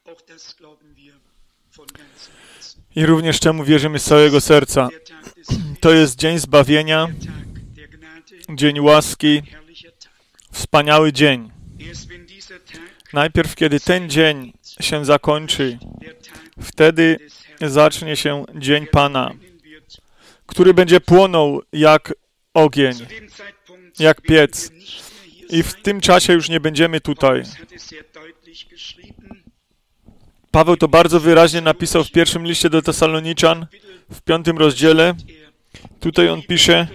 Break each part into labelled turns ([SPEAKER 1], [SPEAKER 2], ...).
[SPEAKER 1] I również temu wierzymy z całego serca. To jest dzień zbawienia, dzień łaski, wspaniały dzień. Najpierw, kiedy ten dzień się zakończy, wtedy zacznie się dzień Pana, który będzie płonął jak ogień, jak piec. I w tym czasie już nie będziemy tutaj. Paweł to bardzo wyraźnie napisał w pierwszym liście do Tesaloniczan, w 5 rozdziale. Tutaj on pisze: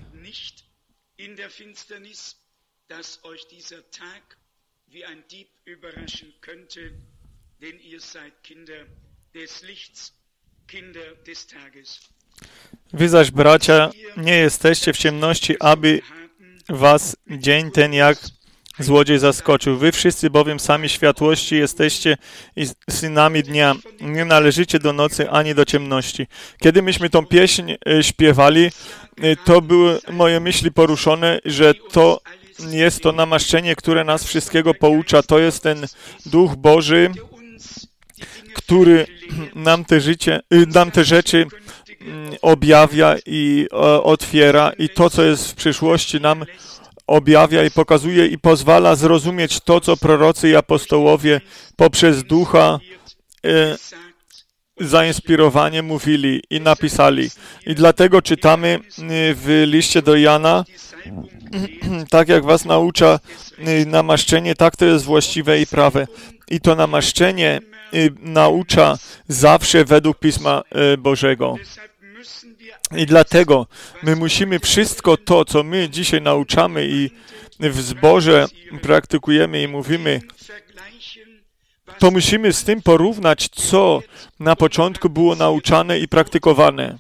[SPEAKER 1] Wy zaś, bracia, nie jesteście w ciemności, aby was dzień ten jak złodziej zaskoczył. Wy wszyscy bowiem sami światłości jesteście i synami dnia. Nie należycie do nocy ani do ciemności. Kiedy myśmy tą pieśń śpiewali, to były moje myśli poruszone, że to jest to namaszczenie, które nas wszystkiego poucza. To jest ten Duch Boży, który nam te rzeczy objawia i otwiera, i to, co jest w przyszłości, nam objawia i pokazuje i pozwala zrozumieć to, co prorocy i apostołowie poprzez Ducha zainspirowanie mówili i napisali. I dlatego czytamy w liście do Jana: tak jak was naucza namaszczenie, tak to jest właściwe i prawe. I to namaszczenie naucza zawsze według Pisma Bożego. I dlatego my musimy wszystko to, co my dzisiaj nauczamy i w zborze praktykujemy i mówimy, to musimy z tym porównać, co na początku było nauczane i praktykowane.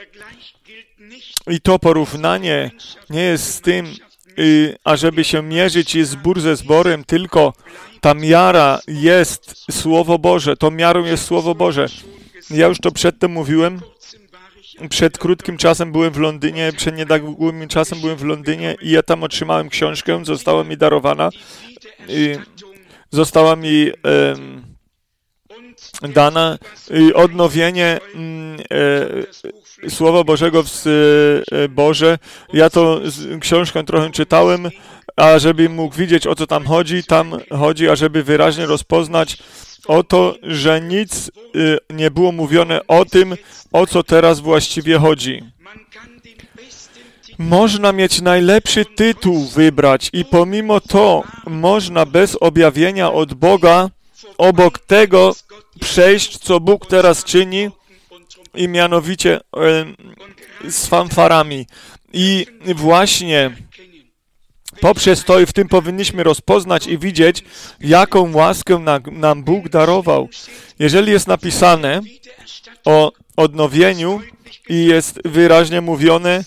[SPEAKER 1] I to porównanie nie jest z tym, ażeby się mierzyć zbór ze zborem, tylko ta miara jest Słowo Boże. Tą miarą jest Słowo Boże. Ja już to przedtem mówiłem. Przed krótkim czasem byłem w Londynie, przed niedługim czasem byłem w Londynie i ja tam otrzymałem książkę, została mi darowana. Została mi dana odnowienie Słowa Bożego w zborze. Ja to książkę trochę czytałem, a żeby mógł widzieć, o co tam chodzi, ażeby wyraźnie rozpoznać o to, że nic nie było mówione o tym, o co teraz właściwie chodzi. Można mieć najlepszy tytuł wybrać i pomimo to można bez objawienia od Boga obok tego przejść, co Bóg teraz czyni, i mianowicie z fanfarami. I właśnie poprzez to i w tym powinniśmy rozpoznać i widzieć, jaką łaskę nam Bóg darował. Jeżeli jest napisane o odnowieniu i jest wyraźnie mówione: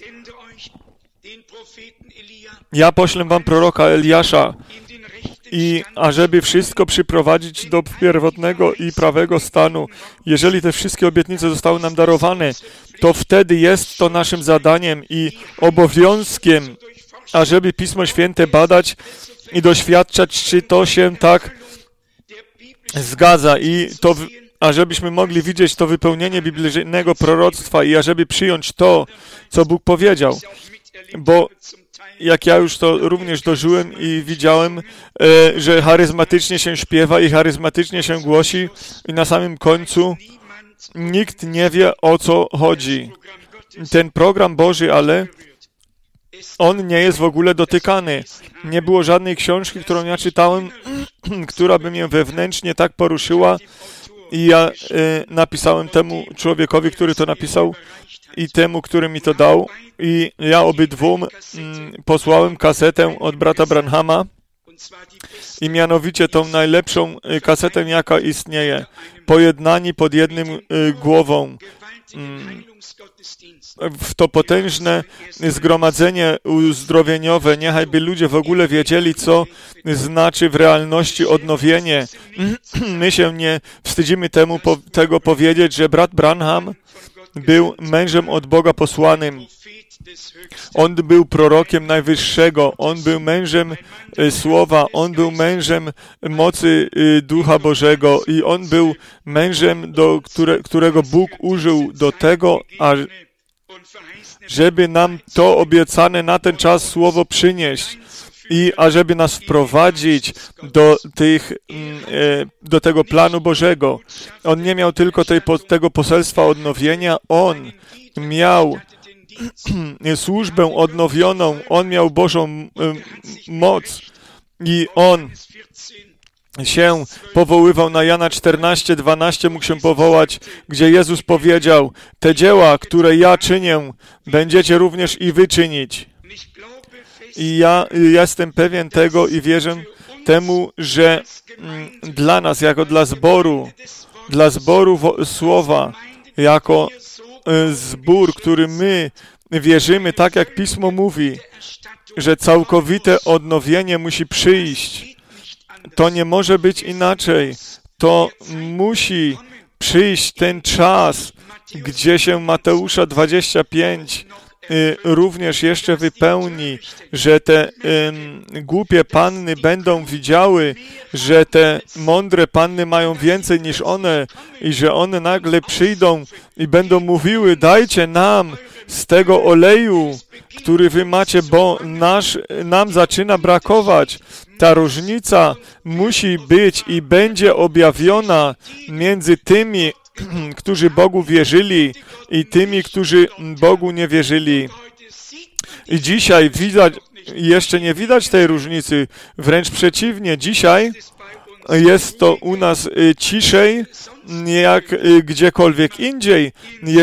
[SPEAKER 1] ja poślę wam proroka Eliasza, i ażeby wszystko przyprowadzić do pierwotnego i prawego stanu. Jeżeli te wszystkie obietnice zostały nam darowane, to wtedy jest to naszym zadaniem i obowiązkiem, ażeby Pismo Święte badać i doświadczać, czy to się tak zgadza, i to, ażebyśmy mogli widzieć to wypełnienie biblijnego proroctwa i ażeby przyjąć to, co Bóg powiedział. Bo jak ja już to również dożyłem i widziałem, że charyzmatycznie się śpiewa i charyzmatycznie się głosi i na samym końcu nikt nie wie, o co chodzi. Ten program Boży, ale on nie jest w ogóle dotykany. Nie było żadnej książki, którą ja czytałem, która by mnie wewnętrznie tak poruszyła, i ja napisałem temu człowiekowi, który to napisał, i temu, który mi to dał, i ja obydwóm posłałem kasetę od brata Branhama, i mianowicie tą najlepszą kasetę, jaka istnieje. Pojednani pod jednym głową. W to potężne zgromadzenie uzdrowieniowe. Niechaj by ludzie w ogóle wiedzieli, co znaczy w realności odnowienie. My się nie wstydzimy tego powiedzieć, że brat Branham był mężem od Boga posłanym. On był prorokiem Najwyższego, on był mężem Słowa, on był mężem mocy Ducha Bożego i on był mężem, którego Bóg użył do tego, żeby nam to obiecane na ten czas Słowo przynieść i ażeby nas wprowadzić do tego planu Bożego. On nie miał tylko tego poselstwa odnowienia, on miał służbę odnowioną, on miał Bożą moc i on się powoływał na Jana 14:12, mógł się powołać, gdzie Jezus powiedział: te dzieła, które ja czynię, będziecie również i wy czynić. I ja jestem pewien tego i wierzę temu, że dla nas, jako dla zboru Słowa, jako zbór, który my wierzymy, tak jak Pismo mówi, że całkowite odnowienie musi przyjść. To nie może być inaczej. To musi przyjść ten czas, gdzie się Mateusza 25 również jeszcze wypełni, że te głupie panny będą widziały, że te mądre panny mają więcej niż one i że one nagle przyjdą i będą mówiły: dajcie nam z tego oleju, który wy macie, bo nam zaczyna brakować. Ta różnica musi być i będzie objawiona między tymi, którzy Bogu wierzyli i tymi, którzy Bogu nie wierzyli. I dzisiaj jeszcze nie widać tej różnicy, wręcz przeciwnie, dzisiaj jest to u nas ciszej jak gdziekolwiek indziej.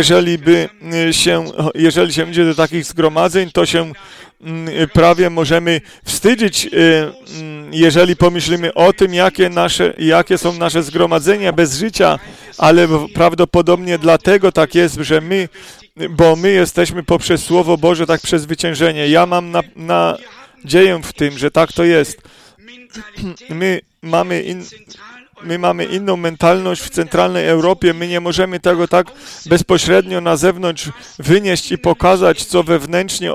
[SPEAKER 1] Jeżeli się idzie do takich zgromadzeń, to się prawie możemy wstydzić, jeżeli pomyślimy o tym, jakie są nasze zgromadzenia bez życia, ale prawdopodobnie dlatego tak jest, że bo my jesteśmy poprzez Słowo Boże tak przezwyciężeni. Ja mam nadzieję w tym, że tak to jest. My mamy inną mentalność w centralnej Europie. My nie możemy tego tak bezpośrednio na zewnątrz wynieść i pokazać, co wewnętrznie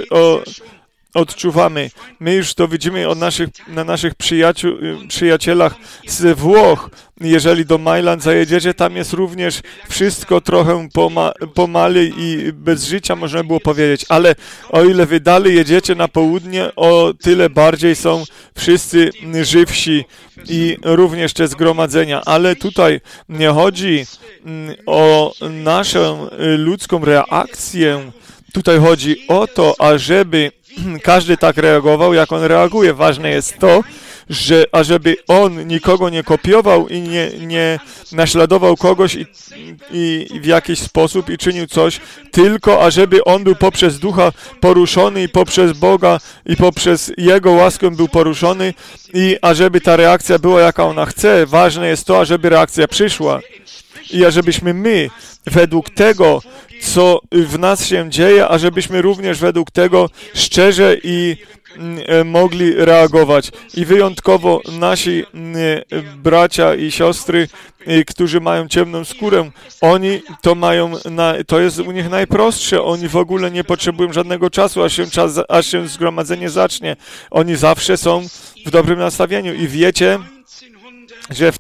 [SPEAKER 1] odczuwamy. My już to widzimy na naszych przyjacielach z Włoch. Jeżeli do Mailand zajedziecie, tam jest również wszystko trochę pomali i bez życia, można było powiedzieć. Ale o ile wy dalej jedziecie na południe, o tyle bardziej są wszyscy żywsi i również te zgromadzenia. Ale tutaj nie chodzi o naszą ludzką reakcję. Tutaj chodzi o to, ażeby każdy tak reagował, jak on reaguje. Ważne jest to, ażeby on nikogo nie kopiował i nie naśladował kogoś i w jakiś sposób i czynił coś, tylko ażeby on był poprzez Ducha poruszony i poprzez Boga i poprzez Jego łaskę był poruszony i ażeby ta reakcja była, jaka ona chce. Ważne jest to, ażeby reakcja przyszła i ażebyśmy my według tego, co w nas się dzieje, ażebyśmy również według tego szczerze i mogli reagować. I wyjątkowo nasi bracia i siostry, którzy mają ciemną skórę, oni to mają, to jest u nich najprostsze. Oni w ogóle nie potrzebują żadnego czasu, aż się zgromadzenie zacznie. Oni zawsze są w dobrym nastawieniu. I wiecie, że w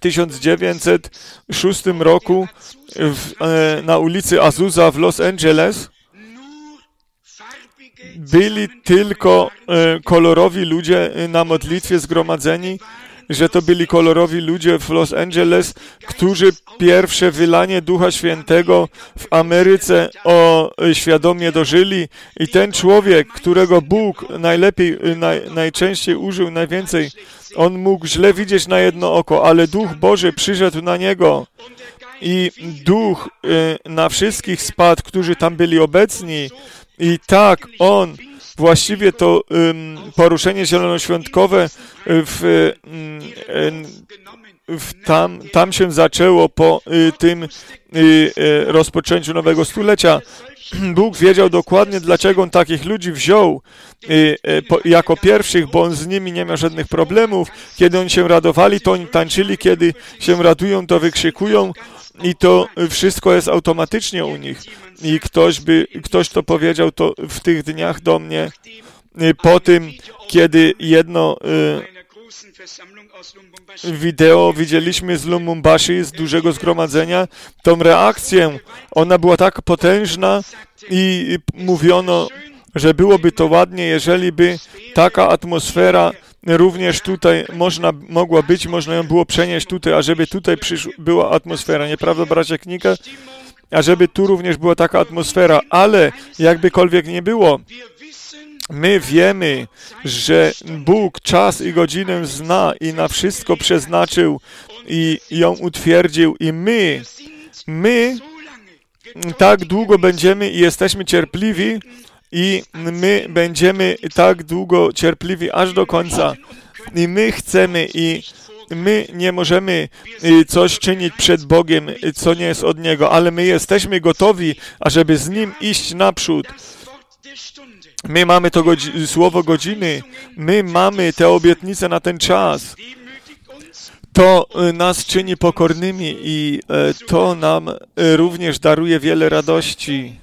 [SPEAKER 1] 1906 roku na ulicy Azusa w Los Angeles byli tylko kolorowi ludzie na modlitwie zgromadzeni, że to byli kolorowi ludzie w Los Angeles, którzy pierwsze wylanie Ducha Świętego w Ameryce świadomie dożyli i ten człowiek, którego Bóg najczęściej użył, najwięcej, on mógł źle widzieć na jedno oko, ale Duch Boży przyszedł na niego i Duch na wszystkich spadł, którzy tam byli obecni i tak on właściwie to poruszenie zielonoświątkowe tam się zaczęło po tym rozpoczęciu nowego stulecia. Bóg wiedział dokładnie, dlaczego On takich ludzi wziął jako pierwszych, bo On z nimi nie miał żadnych problemów. Kiedy oni się radowali, to oni tańczyli, kiedy się radują, to wykrzykują i to wszystko jest automatycznie u nich. I ktoś to powiedział to w tych dniach do mnie po tym, kiedy jedno wideo widzieliśmy z Lumumbashi, z dużego zgromadzenia, tą reakcję, ona była tak potężna i mówiono, że byłoby to ładnie, jeżeli by taka atmosfera również tutaj mogła być, można ją było przenieść tutaj, a żeby tutaj była atmosfera, nieprawda, bracia Knika? A żeby tu również była taka atmosfera, ale jakbykolwiek nie było, my wiemy, że Bóg czas i godzinę zna i na wszystko przeznaczył i ją utwierdził i my tak długo będziemy i jesteśmy cierpliwi i my będziemy tak długo cierpliwi aż do końca i my chcemy i my nie możemy coś czynić przed Bogiem, co nie jest od Niego, ale my jesteśmy gotowi, ażeby z Nim iść naprzód. My mamy to słowo godziny, my mamy te obietnice na ten czas. To nas czyni pokornymi i to nam również daruje wiele radości.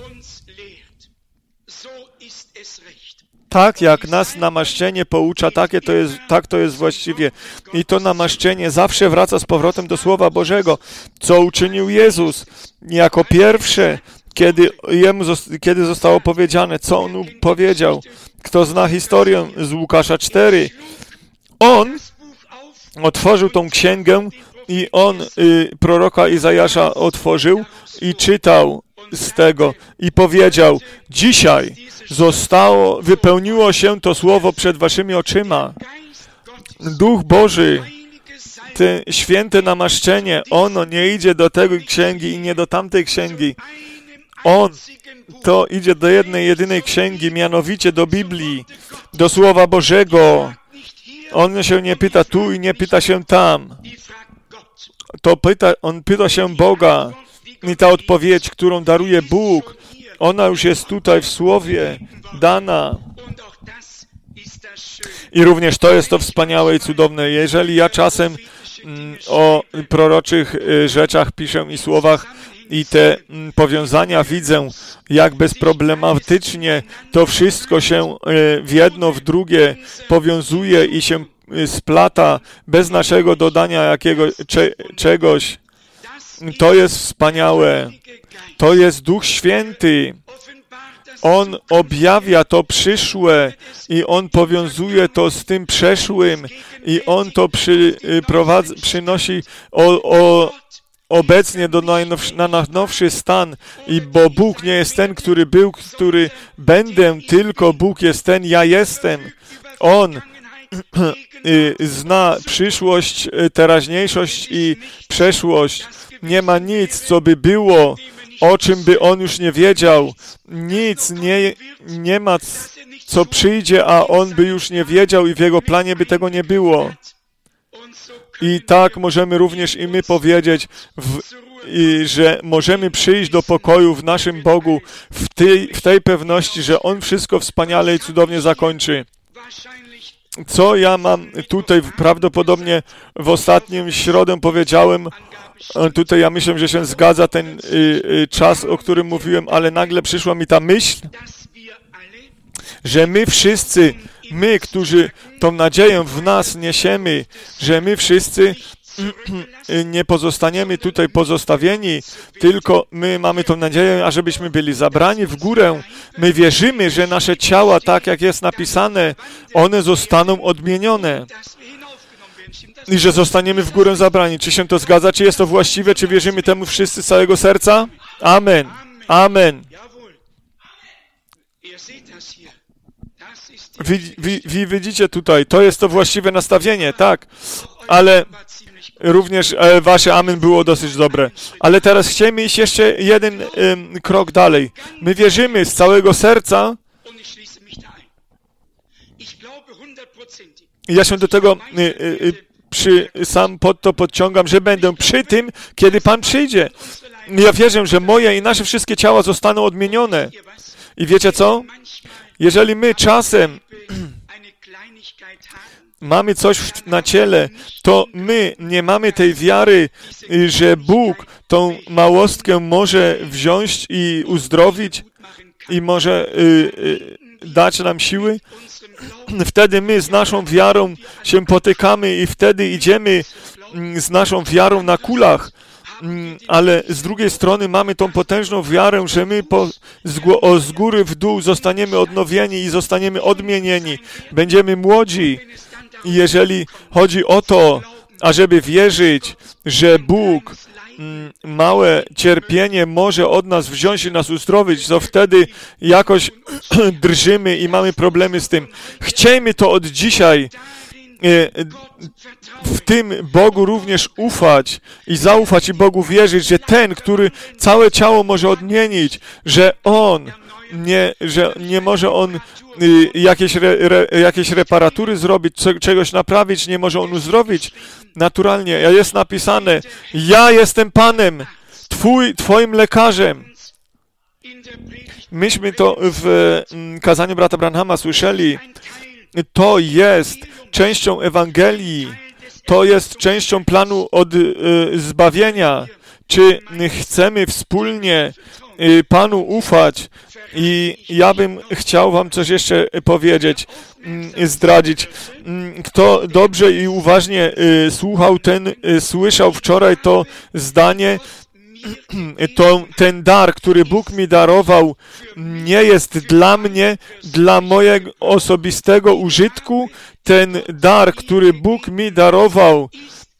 [SPEAKER 1] Tak jak nas namaszczenie poucza, tak to jest właściwie. I to namaszczenie zawsze wraca z powrotem do Słowa Bożego. Co uczynił Jezus jako pierwsze, kiedy zostało powiedziane, co On powiedział. Kto zna historię z Łukasza 4, On otworzył tą księgę i on proroka Izajasza otworzył i czytał z tego i powiedział: dzisiaj wypełniło się to słowo przed waszymi oczyma. Duch Boży, te święte namaszczenie, ono nie idzie do tej księgi i nie do tamtej księgi. On to idzie do jednej, jedynej księgi, mianowicie do Biblii, do Słowa Bożego. On się nie pyta tu i nie pyta się tam. On pyta się Boga. I ta odpowiedź, którą daruje Bóg, ona już jest tutaj w Słowie dana. I również to jest to wspaniałe i cudowne. Jeżeli ja czasem o proroczych rzeczach piszę i słowach i te powiązania widzę, jak bezproblematycznie to wszystko się w jedno, w drugie powiązuje i się splata bez naszego dodania czegoś. To jest wspaniałe. To jest Duch Święty. On objawia to przyszłe i On powiązuje to z tym przeszłym i On to przynosi obecnie na najnowszy stan. Bo Bóg nie jest ten, który był, który będę, tylko Bóg jest ten, ja jestem. On zna przyszłość, teraźniejszość i przeszłość. Nie ma nic, co by było, o czym by On już nie wiedział. Nic nie ma, co przyjdzie, a On by już nie wiedział i w Jego planie by tego nie było. I tak możemy również i my powiedzieć, że możemy przyjść do pokoju w naszym Bogu w tej pewności, że On wszystko wspaniale i cudownie zakończy. Co ja mam tutaj prawdopodobnie w ostatnim środę powiedziałem, tutaj ja myślę, że się zgadza ten czas, o którym mówiłem, ale nagle przyszła mi ta myśl, że my wszyscy, my, którzy tą nadzieję w nas niesiemy, że my wszyscy nie pozostaniemy tutaj pozostawieni, tylko my mamy tą nadzieję, ażebyśmy byli zabrani w górę. My wierzymy, że nasze ciała, tak jak jest napisane, one zostaną odmienione i że zostaniemy w górę zabrani. Czy się to zgadza? Czy jest to właściwe? Czy wierzymy temu wszyscy z całego serca? Amen. Amen. Widzicie tutaj, to jest to właściwe nastawienie, tak, ale również wasze amen było dosyć dobre. Ale teraz chcemy iść jeszcze jeden krok dalej. My wierzymy z całego serca i ja się do tego sam pod to podciągam, że będę przy tym, kiedy Pan przyjdzie. Ja wierzę, że moje i nasze wszystkie ciała zostaną odmienione. I wiecie co? Jeżeli my czasem mamy coś na ciele, to my nie mamy tej wiary, że Bóg tą małostkę może wziąć i uzdrowić i może dać nam siły. Wtedy my z naszą wiarą się potykamy i wtedy idziemy z naszą wiarą na kulach. Ale z drugiej strony mamy tą potężną wiarę, że my z góry w dół zostaniemy odnowieni i zostaniemy odmienieni. Będziemy młodzi. I jeżeli chodzi o to, ażeby wierzyć, że Bóg małe cierpienie może od nas wziąć i nas uzdrowić, to wtedy jakoś drżymy i mamy problemy z tym. Chciejmy to od dzisiaj w tym Bogu również ufać i zaufać i Bogu wierzyć, że ten, który całe ciało może odmienić, że nie może On jakieś reparatury zrobić, czegoś naprawić, nie może On uzdrowić naturalnie. Jest napisane, ja jestem Panem, Twoim lekarzem. Myśmy to w kazaniu brata Branhama słyszeli. To jest częścią Ewangelii, to jest częścią planu od zbawienia. Czy chcemy wspólnie Panu ufać? I ja bym chciał wam coś jeszcze powiedzieć, zdradzić. Kto dobrze i uważnie słuchał, ten słyszał wczoraj to zdanie, ten dar, który Bóg mi darował, nie jest dla mnie, dla mojego osobistego użytku. Ten dar, który Bóg mi darował,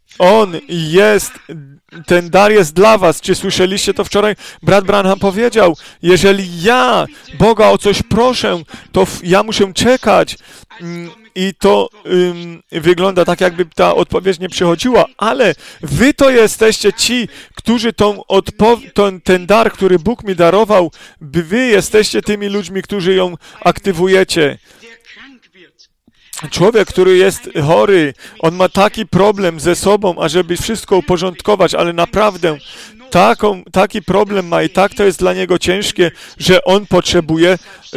[SPEAKER 1] ten dar jest dla was. Czy słyszeliście to wczoraj? Brat Branham powiedział, jeżeli ja Boga o coś proszę, to ja muszę czekać. I to wygląda tak, jakby ta odpowiedź nie przychodziła, ale wy to jesteście ci, którzy ten dar, który Bóg mi darował, wy jesteście tymi ludźmi, którzy ją aktywujecie. Człowiek, który jest chory, on ma taki problem ze sobą, ażeby wszystko uporządkować, ale naprawdę taki problem ma i tak to jest dla niego ciężkie, że on potrzebuje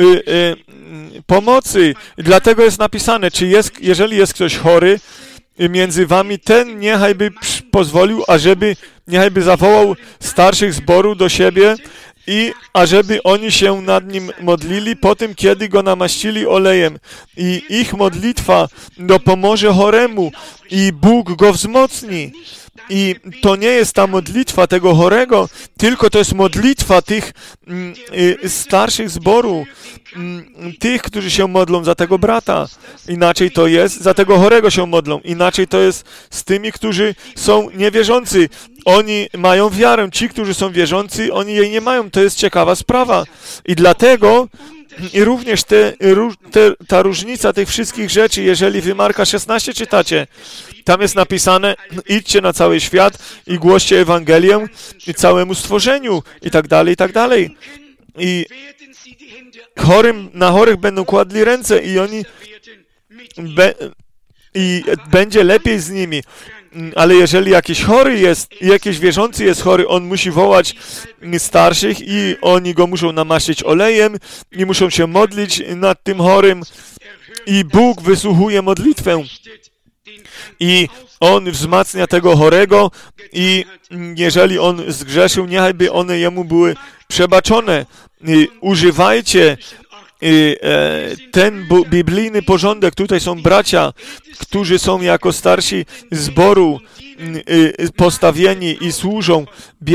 [SPEAKER 1] pomocy. I dlatego jest napisane, jeżeli jest ktoś chory między wami, ten niechaj by pozwolił, niechaj by zawołał starszych zboru do siebie i ażeby oni się nad nim modlili po tym, kiedy go namaścili olejem. I ich modlitwa dopomoże choremu i Bóg go wzmocni. I to nie jest ta modlitwa tego chorego, tylko to jest modlitwa tych starszych zboru, tych, którzy się modlą za tego brata. Inaczej to jest, za tego chorego się modlą. Inaczej to jest z tymi, którzy są niewierzący. Oni mają wiarę. Ci, którzy są wierzący, oni jej nie mają. To jest ciekawa sprawa. I dlatego i również ta różnica tych wszystkich rzeczy, jeżeli wy Marka 16 czytacie, tam jest napisane, idźcie na cały świat i głoście Ewangelię i całemu stworzeniu i tak dalej, i tak dalej. I na chorych będą kładli ręce i oni i będzie lepiej z nimi. Ale jeżeli jakiś chory jest, jakiś wierzący jest chory, on musi wołać starszych i oni go muszą namaścić olejem i muszą się modlić nad tym chorym i Bóg wysłuchuje modlitwę. I On wzmacnia tego chorego i jeżeli on zgrzeszył, niechajby one jemu były przebaczone. Używajcie ten biblijny porządek. Tutaj są bracia, którzy są jako starsi zboru postawieni i służą.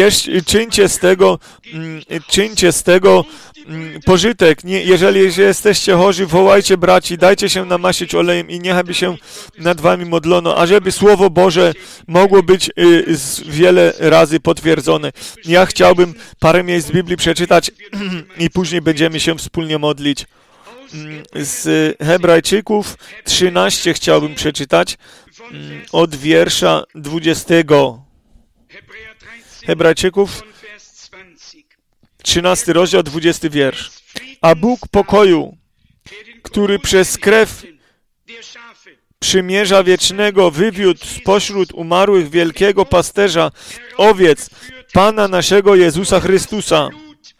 [SPEAKER 1] Czyńcie z tego pożytek. Jeżeli jesteście chorzy, wołajcie braci, dajcie się namaścić olejem i niechaj by się nad wami modlono, ażeby Słowo Boże mogło być wiele razy potwierdzone. Ja chciałbym parę miejsc z Biblii przeczytać i później będziemy się wspólnie modlić. Z Hebrajczyków 13 chciałbym przeczytać od wiersza 20. Hebrajczyków 13 rozdział, 20 wiersz. A Bóg pokoju, który przez krew przymierza wiecznego wywiódł spośród umarłych wielkiego pasterza owiec, Pana naszego Jezusa Chrystusa.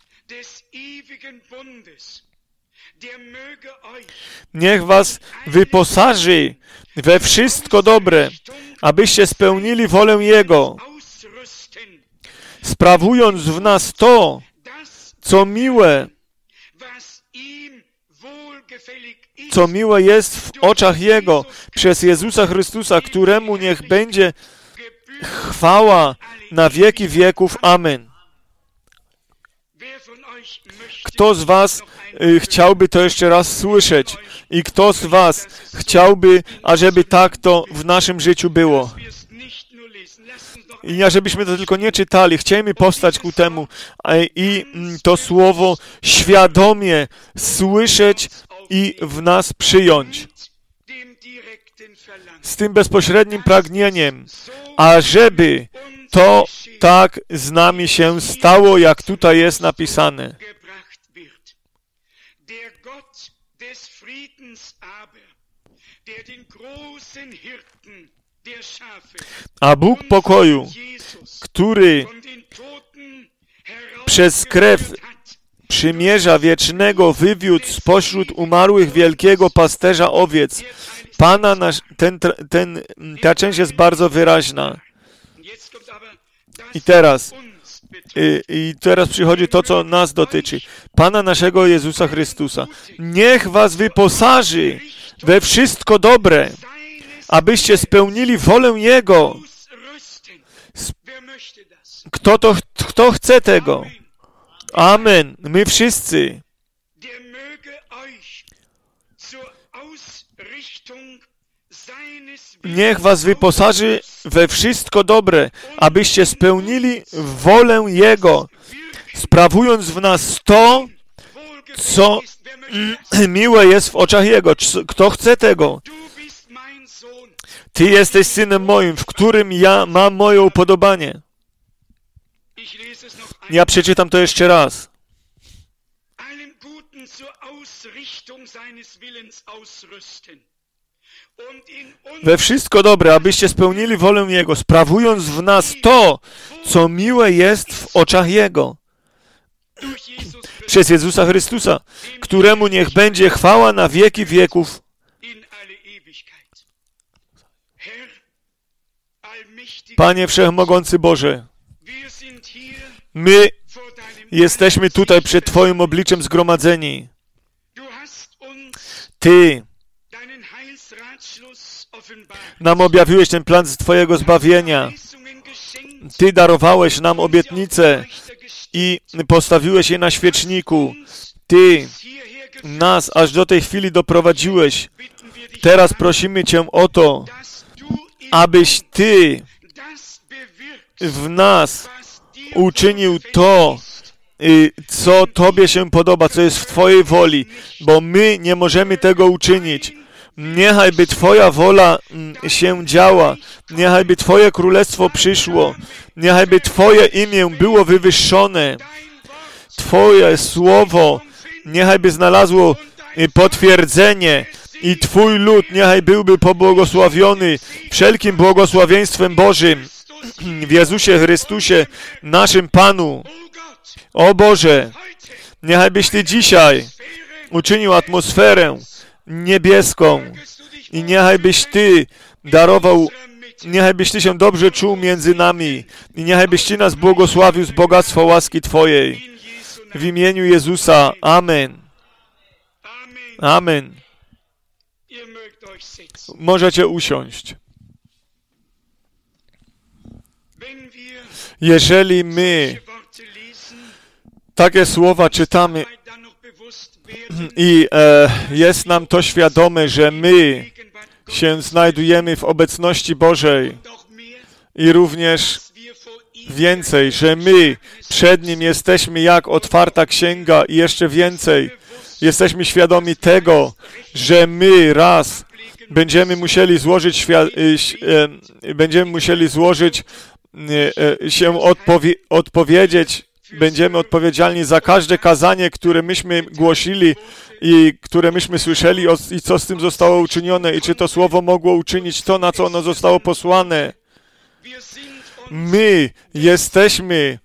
[SPEAKER 1] Niech was wyposaży we wszystko dobre, abyście spełnili wolę Jego, sprawując w nas to, co miłe jest w oczach Jego, przez Jezusa Chrystusa, któremu niech będzie chwała na wieki wieków. Amen. Kto z was chciałby to jeszcze raz słyszeć? I kto z was chciałby, ażeby tak to w naszym życiu było? I żebyśmy to tylko nie czytali, chcielibyśmy powstać ku temu i to słowo świadomie słyszeć i w nas przyjąć. Z tym bezpośrednim pragnieniem, ażeby to tak z nami się stało, jak tutaj jest napisane. A Bóg pokoju, który przez krew przymierza wiecznego wywiódł spośród umarłych wielkiego pasterza owiec, Pana nasz, ta część jest bardzo wyraźna. I teraz przychodzi to, co nas dotyczy. Pana naszego Jezusa Chrystusa. Niech was wyposaży we wszystko dobre, abyście spełnili wolę Jego. Kto chce tego? Amen. My wszyscy. Niech was wyposaży we wszystko dobre, abyście spełnili wolę Jego, sprawując w nas to, co miłe jest w oczach Jego. Kto chce tego? Ty jesteś synem moim, w którym ja mam moje upodobanie. Ja przeczytam to jeszcze raz. We wszystko dobre, abyście spełnili wolę Jego, sprawując w nas to, co miłe jest w oczach Jego. Przez Jezusa Chrystusa, któremu niech będzie chwała na wieki wieków. Panie Wszechmogący Boże, my jesteśmy tutaj przed Twoim obliczem zgromadzeni. Ty nam objawiłeś ten plan z Twojego zbawienia. Ty darowałeś nam obietnice i postawiłeś je na świeczniku. Ty nas aż do tej chwili doprowadziłeś. Teraz prosimy Cię o to, abyś Ty w nas uczynił to, co Tobie się podoba, co jest w Twojej woli, bo my nie możemy tego uczynić. Niechaj by Twoja wola się działa, niechaj by Twoje królestwo przyszło, niechaj by Twoje imię było wywyższone, Twoje słowo niechaj by znalazło potwierdzenie i Twój lud niechaj byłby pobłogosławiony wszelkim błogosławieństwem Bożym w Jezusie Chrystusie, naszym Panu. O Boże, niechaj byś Ty dzisiaj uczynił atmosferę niebieską i niechaj byś Ty darował, niechaj byś Ty się dobrze czuł między nami i niechaj byś Ty nas błogosławił z bogactwa łaski Twojej. W imieniu Jezusa. Amen. Amen. Możecie usiąść. Jeżeli my takie słowa czytamy i jest nam to świadome, że my się znajdujemy w obecności Bożej i również więcej, że my przed Nim jesteśmy jak otwarta księga i jeszcze więcej, jesteśmy świadomi tego, że my raz będziemy musieli złożyć się odpowiedzieć będziemy odpowiedzialni za każde kazanie, które myśmy głosili i które myśmy słyszeli i co z tym zostało uczynione i czy to słowo mogło uczynić to, na co ono zostało posłane. My jesteśmy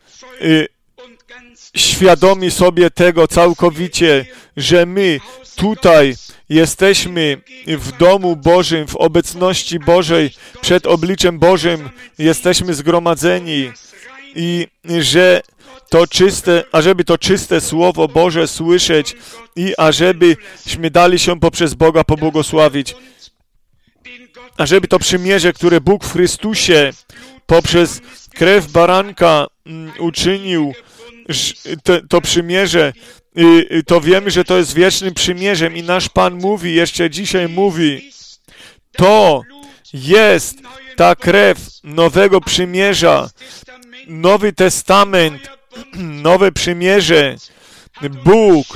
[SPEAKER 1] świadomi sobie tego całkowicie, że my tutaj jesteśmy w domu Bożym, w obecności Bożej, przed obliczem Bożym jesteśmy zgromadzeni i że to czyste, ażeby to czyste Słowo Boże słyszeć i ażebyśmy dali się poprzez Boga pobłogosławić. Ażeby to przymierze, które Bóg w Chrystusie poprzez krew baranka uczynił, to przymierze, to wiemy, że to jest wiecznym przymierzem i nasz Pan mówi, jeszcze dzisiaj mówi, to jest ta krew nowego przymierza, Nowy Testament, nowe przymierze. Bóg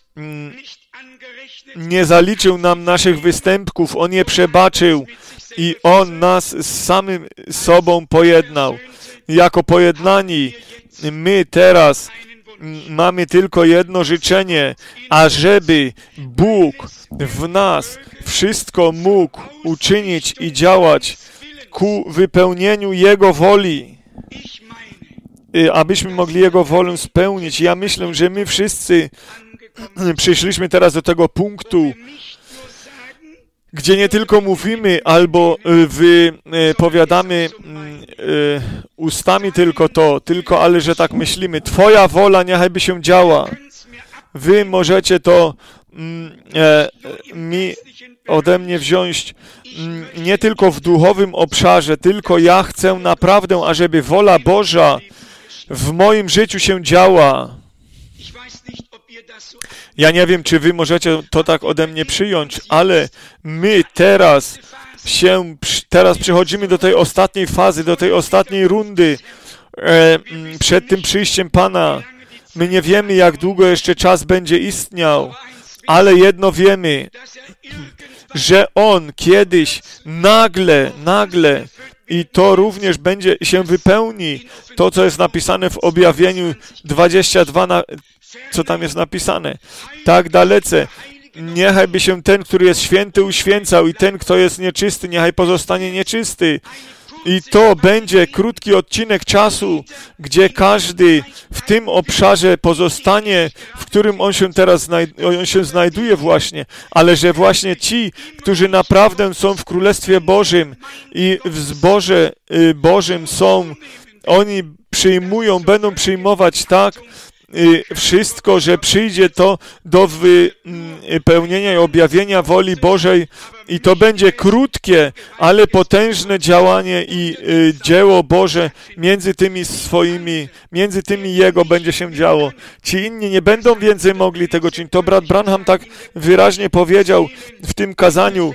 [SPEAKER 1] nie zaliczył nam naszych występków, On je przebaczył i On nas z samym sobą pojednał. Jako pojednani my teraz mamy tylko jedno życzenie, ażeby Bóg w nas wszystko mógł uczynić i działać ku wypełnieniu Jego woli, abyśmy mogli Jego wolę spełnić. Ja myślę, że my wszyscy przyszliśmy teraz do tego punktu, gdzie nie tylko mówimy albo wypowiadamy ustami tylko, ale że tak myślimy. Twoja wola niechaj się działa. Wy możecie to ode mnie wziąć nie tylko w duchowym obszarze, tylko ja chcę naprawdę, ażeby wola Boża w moim życiu się działa. Ja nie wiem, czy wy możecie to tak ode mnie przyjąć, ale my teraz przechodzimy do tej ostatniej fazy, do tej ostatniej rundy przed tym przyjściem Pana. My nie wiemy, jak długo jeszcze czas będzie istniał, ale jedno wiemy, że On kiedyś nagle i to również będzie się wypełni, to co jest napisane w Objawieniu 22, co tam jest napisane. Tak dalece. Niechaj by się ten, który jest święty, uświęcał i ten, kto jest nieczysty, niechaj pozostanie nieczysty. I to będzie krótki odcinek czasu, gdzie każdy w tym obszarze pozostanie, w którym on się znajduje właśnie, ale że właśnie ci, którzy naprawdę są w Królestwie Bożym i w zborze Bożym są, oni będą przyjmować tak wszystko, że przyjdzie to do wypełnienia i objawienia woli Bożej i to będzie krótkie, ale potężne działanie i dzieło Boże między tymi Jego będzie się działo. Ci inni nie będą więcej mogli tego czynić. To brat Branham tak wyraźnie powiedział w tym kazaniu,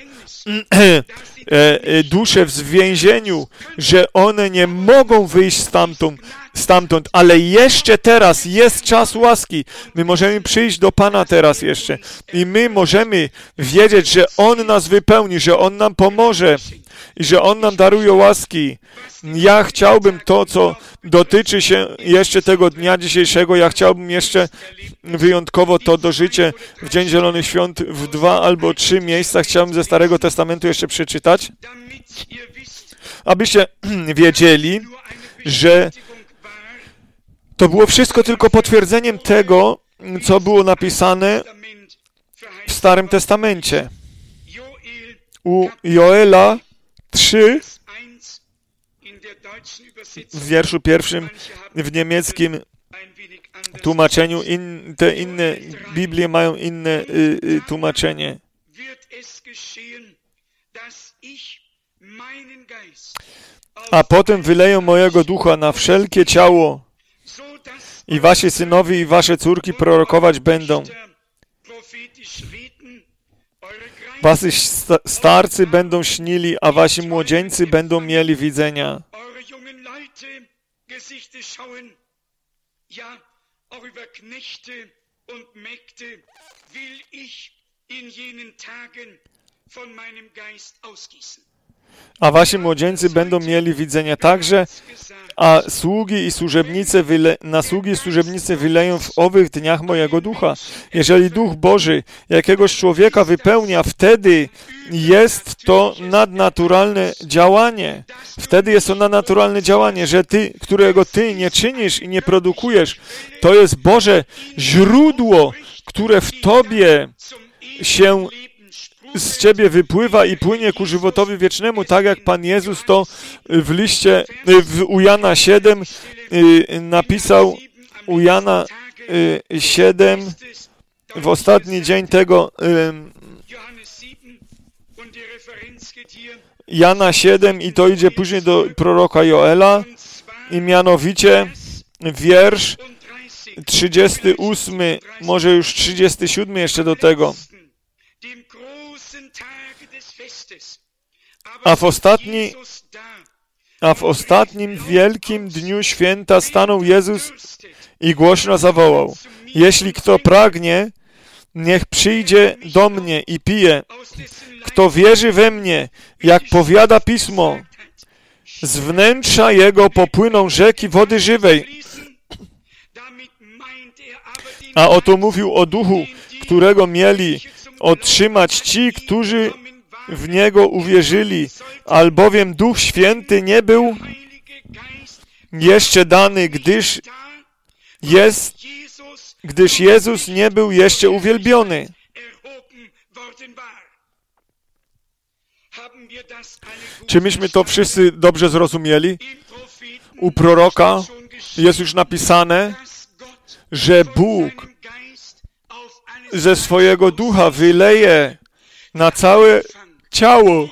[SPEAKER 1] dusze w więzieniu, że one nie mogą wyjść stamtąd, ale jeszcze teraz jest czas łaski. My możemy przyjść do Pana teraz jeszcze i my możemy wiedzieć, że On nas wypełni, że On nam pomoże i że On nam daruje łaski. Ja chciałbym to, co dotyczy się jeszcze tego dnia dzisiejszego, ja chciałbym jeszcze wyjątkowo to dożycie w Dzień Zielonych Świąt w 2 albo 3 miejscach chciałbym ze Starego Testamentu jeszcze przeczytać, abyście wiedzieli, że to było wszystko tylko potwierdzeniem tego, co było napisane w Starym Testamencie. U Joela 3 w wierszu 1 w niemieckim tłumaczeniu, te inne Biblie mają inne tłumaczenie. A potem wyleję mojego ducha na wszelkie ciało i wasi synowie i wasze córki prorokować będą. Wasi starcy będą śnili, a wasi młodzieńcy będą mieli widzenia. A wasi młodzieńcy będą mieli widzenia także, a na sługi i służebnice wyleję w owych dniach mojego ducha. Jeżeli Duch Boży jakiegoś człowieka wypełnia, wtedy jest to nadnaturalne działanie. Wtedy jest to nadnaturalne działanie, że którego ty nie czynisz i nie produkujesz, to jest Boże źródło, które w tobie się z ciebie wypływa i płynie ku żywotowi wiecznemu, tak jak Pan Jezus to u Jana 7 napisał, u Jana 7 w ostatni dzień tego Jana 7 i to idzie później do proroka Joela i mianowicie wiersz 38, może już 37 jeszcze do tego. A w ostatnim wielkim dniu święta stanął Jezus i głośno zawołał: jeśli kto pragnie, niech przyjdzie do mnie i pije. Kto wierzy we mnie, jak powiada Pismo, z wnętrza jego popłyną rzeki wody żywej. A oto mówił o duchu, którego mieli otrzymać ci, którzy w Niego uwierzyli, albowiem Duch Święty nie był jeszcze dany, gdyż Jezus nie był jeszcze uwielbiony. Czy myśmy to wszyscy dobrze zrozumieli? U proroka jest już napisane, że Bóg ze swojego ducha wyleje na całe ciało.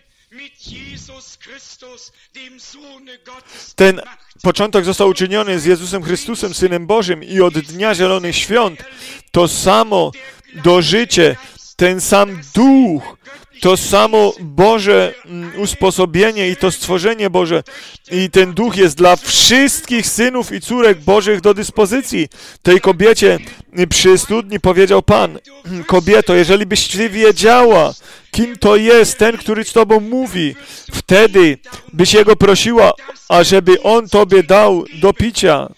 [SPEAKER 1] Ten początek został uczyniony z Jezusem Chrystusem, Synem Bożym, i od Dnia Zielonych Świąt to samo dożycie, ten sam duch, to samo Boże usposobienie i to stworzenie Boże. I ten duch jest dla wszystkich synów i córek Bożych do dyspozycji. Tej kobiecie przy studni powiedział Pan: kobieto, jeżeli byś ty wiedziała, kim to jest ten, który z tobą mówi, wtedy byś jego prosiła, ażeby on tobie dał do picia.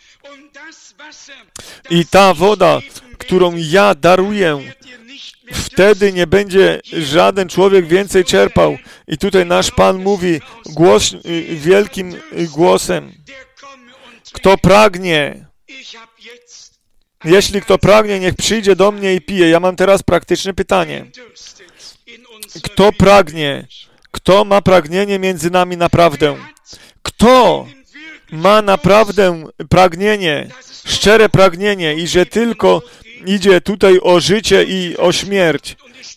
[SPEAKER 1] I ta woda, którą ja daruję, wtedy nie będzie żaden człowiek więcej czerpał. I tutaj nasz Pan mówi wielkim głosem: kto pragnie, jeśli kto pragnie, niech przyjdzie do mnie i pije. Ja mam teraz praktyczne pytanie. Kto pragnie? Kto ma pragnienie między nami naprawdę? Kto ma naprawdę pragnienie, szczere pragnienie i że tylko idzie tutaj o życie i o śmierć.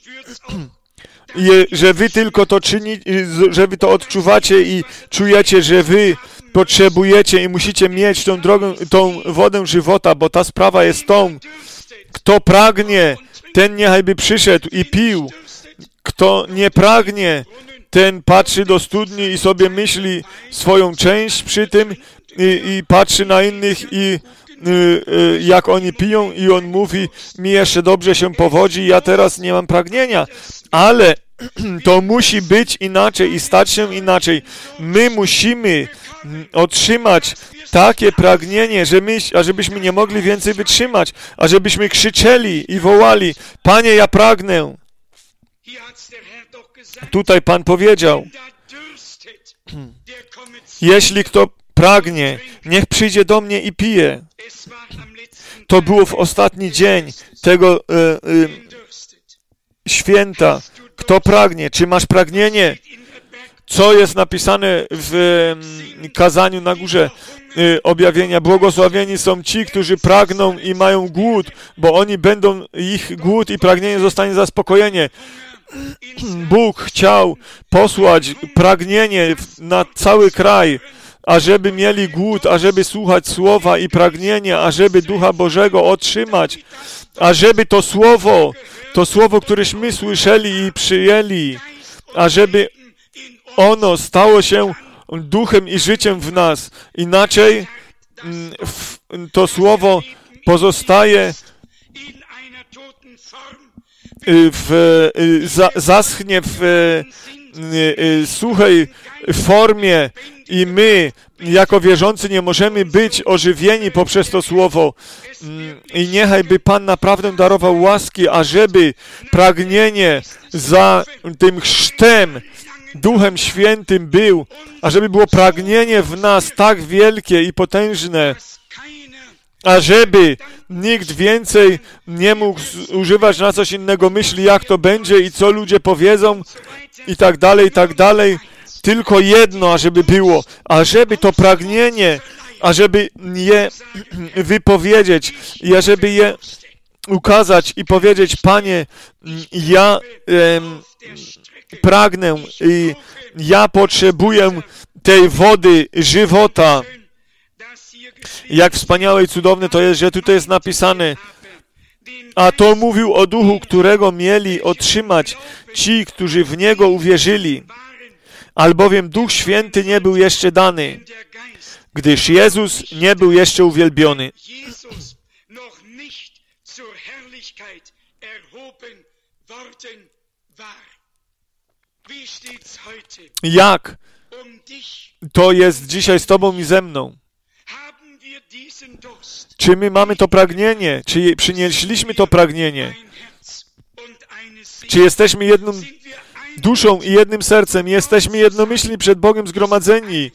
[SPEAKER 1] I że wy tylko to czynicie, że wy to odczuwacie i czujecie, że wy potrzebujecie i musicie mieć tą drogę, tą wodę żywota, bo ta sprawa jest tą. Kto pragnie, ten niechajby przyszedł i pił. Kto nie pragnie, ten patrzy do studni i sobie myśli swoją część przy tym i patrzy na innych i jak oni piją i on mówi: mi jeszcze dobrze się powodzi, ja teraz nie mam pragnienia, ale to musi być inaczej i stać się inaczej. My musimy otrzymać takie pragnienie, ażebyśmy nie mogli więcej wytrzymać, ażebyśmy krzyczeli i wołali: Panie, ja pragnę. Tutaj Pan powiedział: jeśli kto pragnie, niech przyjdzie do mnie i pije. To było w ostatni dzień tego święta. Kto pragnie? Czy masz pragnienie? Co jest napisane w kazaniu na górze objawienia? Błogosławieni są ci, którzy pragną i mają głód, bo oni będą, ich głód i pragnienie zostanie zaspokojenie. Bóg chciał posłać pragnienie na cały kraj, ażeby mieli głód, ażeby słuchać słowa i pragnienie, ażeby Ducha Bożego otrzymać, ażeby to słowo, któreśmy słyszeli i przyjęli, ażeby ono stało się duchem i życiem w nas. Inaczej to słowo pozostaje zaschnie w suchej formie i my, jako wierzący, nie możemy być ożywieni poprzez to słowo. I niechaj by Pan naprawdę darował łaski, ażeby pragnienie za tym chrztem Duchem Świętym był, ażeby było pragnienie w nas tak wielkie i potężne, ażeby nikt więcej nie mógł używać na coś innego myśli, jak to będzie i co ludzie powiedzą i tak dalej. Tylko jedno, ażeby było, ażeby to pragnienie, ażeby je wypowiedzieć i ażeby je ukazać i powiedzieć: Panie, ja pragnę i ja potrzebuję tej wody żywota. Jak wspaniałe i cudowne to jest, że tutaj jest napisane: a to mówił o duchu, którego mieli otrzymać ci, którzy w Niego uwierzyli, albowiem Duch Święty nie był jeszcze dany, gdyż Jezus nie był jeszcze uwielbiony. Jak to jest dzisiaj z Tobą i ze mną? Czy my mamy to pragnienie? Czy przynieśliśmy to pragnienie? Czy jesteśmy jedną duszą i jednym sercem? Jesteśmy jednomyślni przed Bogiem zgromadzeni?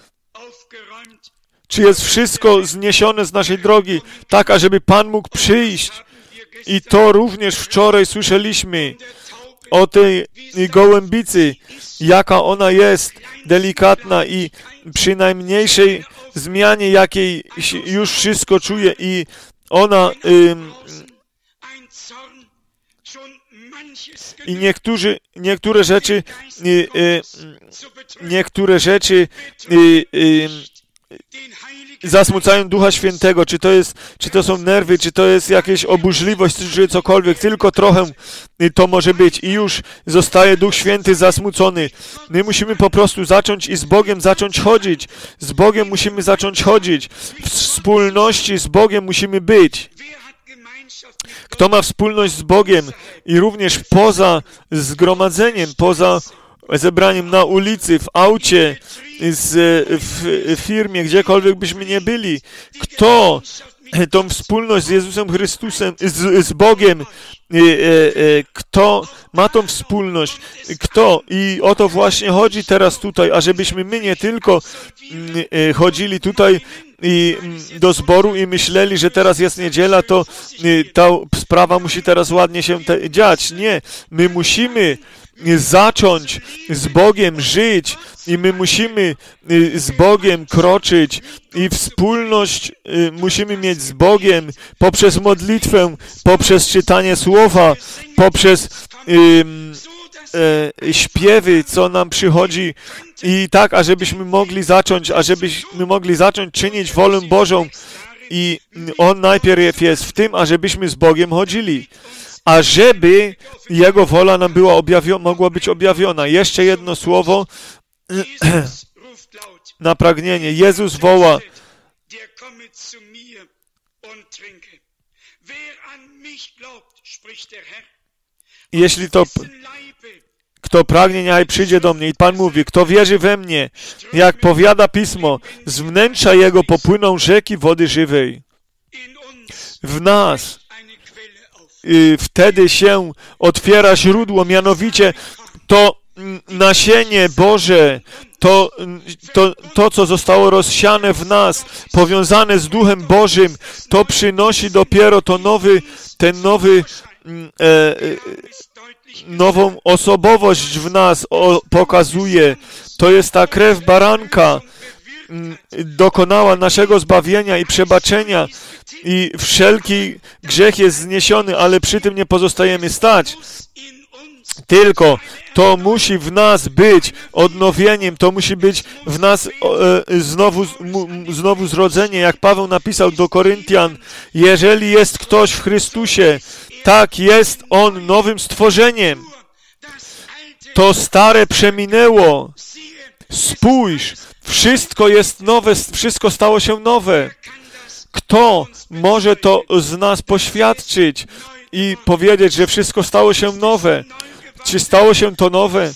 [SPEAKER 1] Czy jest wszystko zniesione z naszej drogi, tak ażeby Pan mógł przyjść? I to również wczoraj słyszeliśmy o tej gołębicy, jaka ona jest delikatna i przy najmniejszej zmianie, jakiej już wszystko czuje i ona i niektóre rzeczy zasmucają Ducha Świętego, czy to są nerwy, czy to jest jakaś oburzliwość, czy cokolwiek, tylko trochę to może być i już zostaje Duch Święty zasmucony. My musimy po prostu zacząć i z Bogiem zacząć chodzić. Z Bogiem musimy zacząć chodzić. W wspólności z Bogiem musimy być. Kto ma wspólność z Bogiem i również poza zgromadzeniem, poza zebraniem na ulicy, w aucie, w firmie, gdziekolwiek byśmy nie byli. Kto tą wspólność z Jezusem Chrystusem, z Bogiem, kto ma tą wspólność, kto? I o to właśnie chodzi teraz tutaj, ażebyśmy my nie tylko chodzili tutaj i do zboru i myśleli, że teraz jest niedziela, to ta sprawa musi teraz ładnie się dziać. Nie, my musimy zacząć z Bogiem żyć i my musimy z Bogiem kroczyć i wspólność musimy mieć z Bogiem poprzez modlitwę, poprzez czytanie słowa, poprzez śpiewy, co nam przychodzi i tak, ażebyśmy mogli zacząć czynić wolę Bożą i On najpierw jest w tym, ażebyśmy z Bogiem chodzili, ażeby Jego wola nam była mogła być objawiona. Jeszcze jedno słowo na pragnienie. Jezus woła: jeśli to kto pragnie, niechaj przyjdzie do mnie. I Pan mówi: kto wierzy we mnie, jak powiada Pismo, z wnętrza jego popłyną rzeki wody żywej. W nas wtedy się otwiera źródło, mianowicie to nasienie Boże, to, co zostało rozsiane w nas, powiązane z Duchem Bożym, to przynosi dopiero nową osobowość w nas pokazuje. To jest ta krew baranka, dokonała naszego zbawienia i przebaczenia i wszelki grzech jest zniesiony, ale przy tym nie pozostajemy stać. Tylko to musi w nas być odnowieniem, to musi być w nas znowu zrodzenie, jak Paweł napisał do Koryntian: jeżeli jest ktoś w Chrystusie, tak jest on nowym stworzeniem. To stare przeminęło. Spójrz, wszystko jest nowe, wszystko stało się nowe. Kto może to z nas poświadczyć i powiedzieć, że wszystko stało się nowe? Czy stało się to nowe?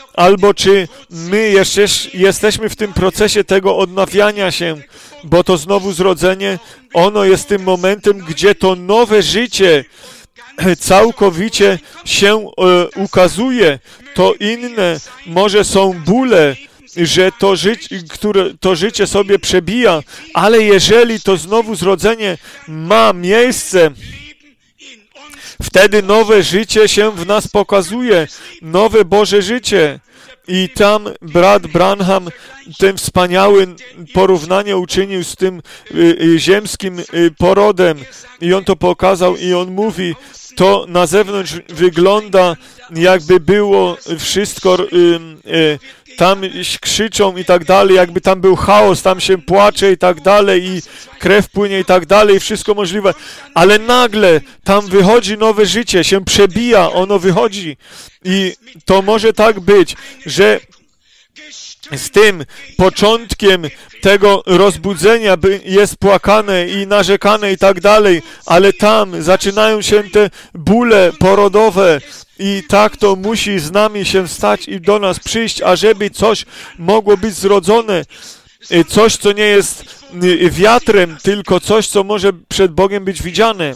[SPEAKER 1] albo czy my jeszcze jesteśmy w tym procesie tego odnawiania się, bo to znowu zrodzenie, ono jest tym momentem, gdzie to nowe życie całkowicie się ukazuje. To inne może są bóle, że to życie sobie przebija, ale jeżeli to znowu zrodzenie ma miejsce, wtedy nowe życie się w nas pokazuje, nowe Boże życie. I tam brat Branham ten wspaniałe porównanie uczynił z tym ziemskim porodem. I on to pokazał i on mówi, to na zewnątrz wygląda, jakby było wszystko, tam krzyczą i tak dalej, jakby tam był chaos, tam się płacze i tak dalej, i krew płynie i tak dalej, i wszystko możliwe. Ale nagle tam wychodzi nowe życie, się przebija, ono wychodzi. I to może tak być, że z tym początkiem tego rozbudzenia jest płakane i narzekane i tak dalej, ale tam zaczynają się te bóle porodowe i tak to musi z nami się stać i do nas przyjść, ażeby coś mogło być zrodzone, coś, co nie jest wiatrem, tylko coś, co może przed Bogiem być widziane.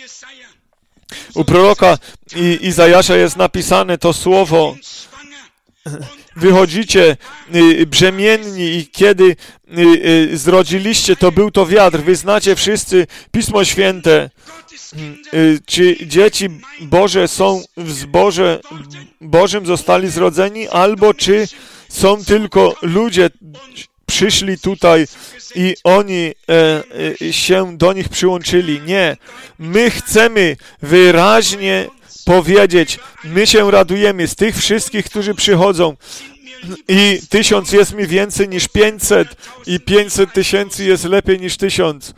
[SPEAKER 1] U proroka Izajasza jest napisane to słowo: wychodzicie brzemienni i kiedy zrodziliście, to był to wiatr. Wy znacie wszyscy Pismo Święte. Czy dzieci Boże są w zborze Bożym, zostali zrodzeni, albo czy są tylko ludzie, przyszli tutaj i oni się do nich przyłączyli? Nie. My chcemy wyraźnie powiedzieć, my się radujemy z tych wszystkich, którzy przychodzą. I 1000 jest mi więcej niż 500 i 500 tysięcy jest lepiej niż 1000.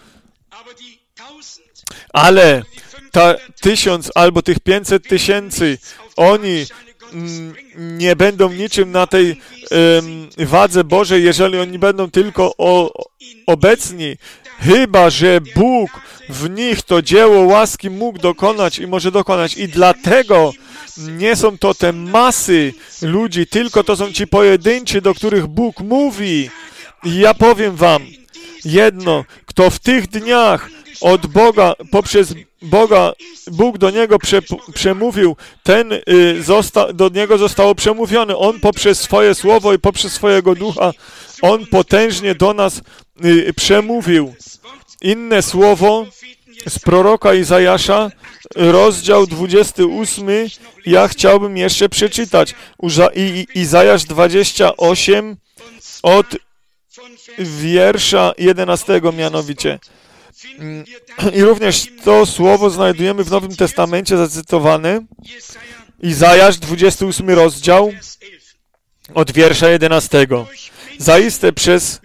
[SPEAKER 1] Ale ta 1000 albo tych 500 tysięcy, oni nie będą niczym na tej wadze Bożej, jeżeli oni będą tylko obecni. Chyba że Bóg w nich to dzieło łaski mógł dokonać i może dokonać. I dlatego nie są to te masy ludzi, tylko to są ci pojedynczy, do których Bóg mówi. I ja powiem wam jedno, kto w tych dniach od Boga, poprzez Boga, Bóg do niego przemówił, do niego zostało przemówione. On poprzez swoje słowo i poprzez swojego ducha, on potężnie do nas przemówił. Inne słowo z proroka Izajasza, rozdział 28, ja chciałbym jeszcze przeczytać. Izajasz 28 od wiersza 11 mianowicie. I również to słowo znajdujemy w Nowym Testamencie zacytowane. Izajasz 28 rozdział od wiersza 11. Zaiste przez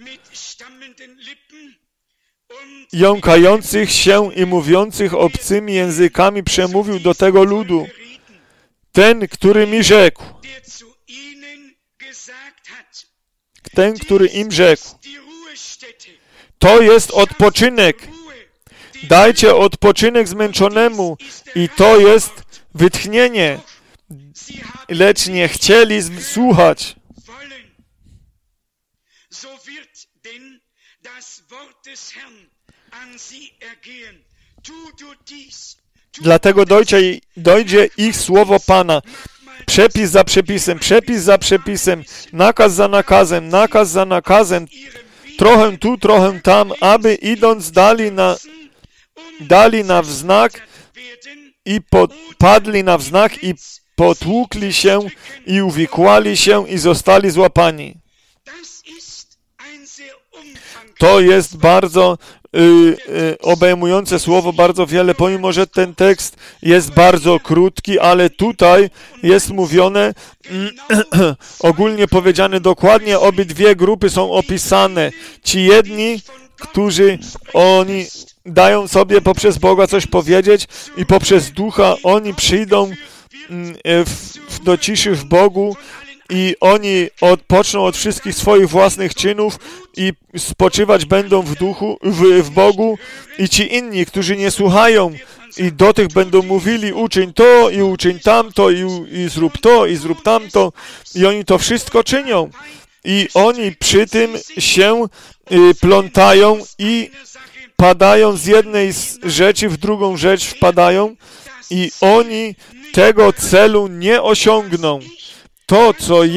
[SPEAKER 1] jąkających się i mówiących obcymi językami przemówił do tego ludu. Ten, który mi rzekł. Ten, który im rzekł. To jest odpoczynek. Dajcie odpoczynek zmęczonemu i to jest wytchnienie. Lecz nie chcieli słuchać. Dlatego dojdzie ich słowo Pana. Przepis za przepisem, nakaz za nakazem, nakaz za nakazem, trochę tu, trochę tam, aby idąc dali na wznak i padli na wznak i potłukli się i uwikłali się i zostali złapani. To jest bardzo obejmujące słowo, bardzo wiele, pomimo że ten tekst jest bardzo krótki, ale tutaj jest mówione, ogólnie powiedziane dokładnie, obydwie grupy są opisane. Ci jedni, którzy oni dają sobie poprzez Boga coś powiedzieć i poprzez Ducha oni przyjdą do ciszy w Bogu i oni odpoczną od wszystkich swoich własnych czynów i spoczywać będą w duchu, w Bogu. I ci inni, którzy nie słuchają i do tych będą mówili, uczyń to i uczyń tamto i zrób to i zrób tamto i oni to wszystko czynią. I oni przy tym się plątają i padają z jednej rzeczy w drugą rzecz wpadają i oni tego celu nie osiągną. To,